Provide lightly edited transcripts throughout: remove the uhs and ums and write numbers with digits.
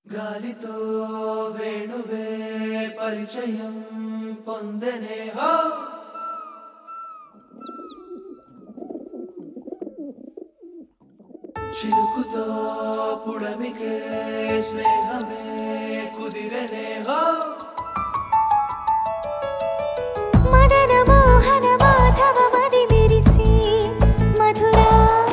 గాలితో వేణువే పరిచయం పొందనే హో చిరుకుతో పుడమికే స్నేహమే కుదిరనే హో మదన మోహన మాధవ మది విరిసి మధురా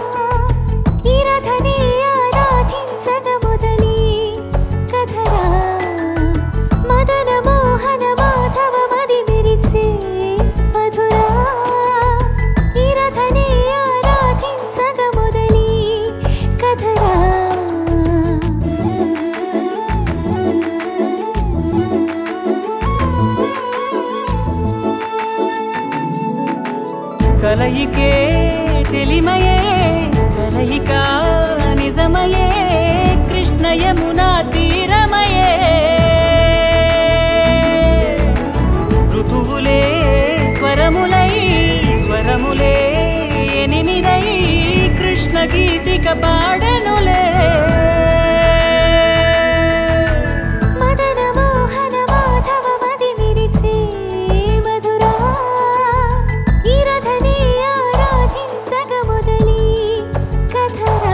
ఈరధని ఆరాధించగ మొదలి కథరా మదన మోహన మాధవ మది విరిసి మధురా ఈరధని ఆరాధించగ మొదలి కథరా కలయికే చెలిమయే కలయిక నిజమయే కృష్ణ యమునా తీరమయే ఋతువులే స్వరములై స్వరములే ఎనిమిదై కృష్ణ గీతిక పాడెనులే మదన మోహన మాధవ మది విరిసి మధురా ఈరధని ఆరాధించగ మొదలి కథరా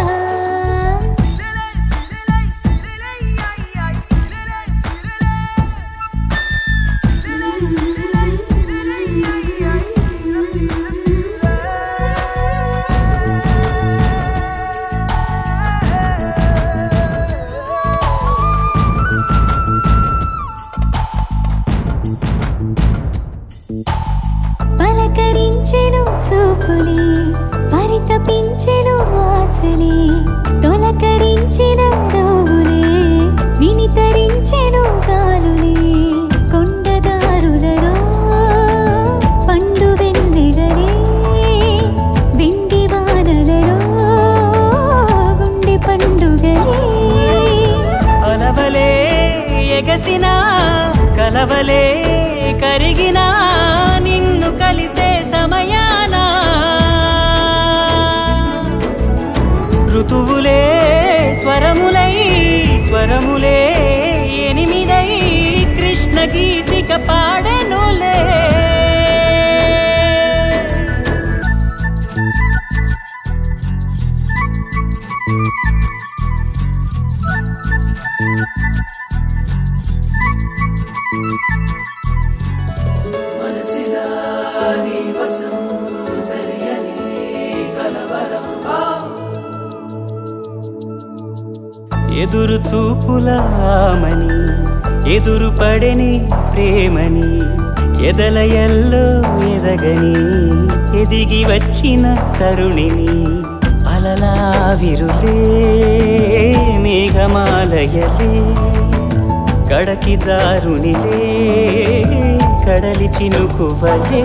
పలకరించెను చూపులే పరితపించెను ఆశలే తొలకరించిన నవ్వులే వినితరించెను గాలులే కొండదారులలో పండు వెన్నెలలే వెండి వానలలో గుండె పండుగలే అలవలే ఎగసిన కలవలే కరిగిన నిన్ను కలిసే సమయాన ఋతువులే స్వరములై స్వరములే ఎనిమిదై కృష్ణ గీతిక పాడెనులే మనసిలా నీ వసం తెలియని కలవరం హో ఎదురు చూపులామని ఎదురు పడని ప్రేమని ఎదల ఎల్లో ఎదగని ఎదిగి వచ్చిన తరుణిని అలలా విరులే మేఘమాలయలే కడకి జారునిలే కడలి చినుకువలే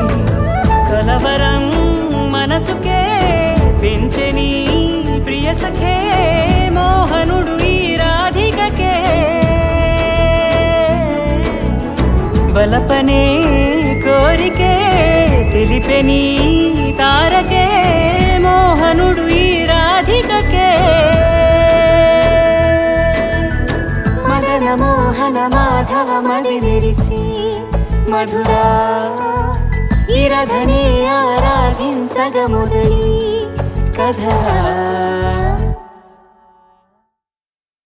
కలవరం మనసుకే పెంచని ప్రియ సఖే మోహనుడు ఈ రాధికకే బలపనే కోరికే తెలిపెని తారకే మోహనుడు ఈ రాధికకే మదన మోహన మాధవ మది విరిసి మధురా ఈరధని ఆరాధించగ మొదలి కథరా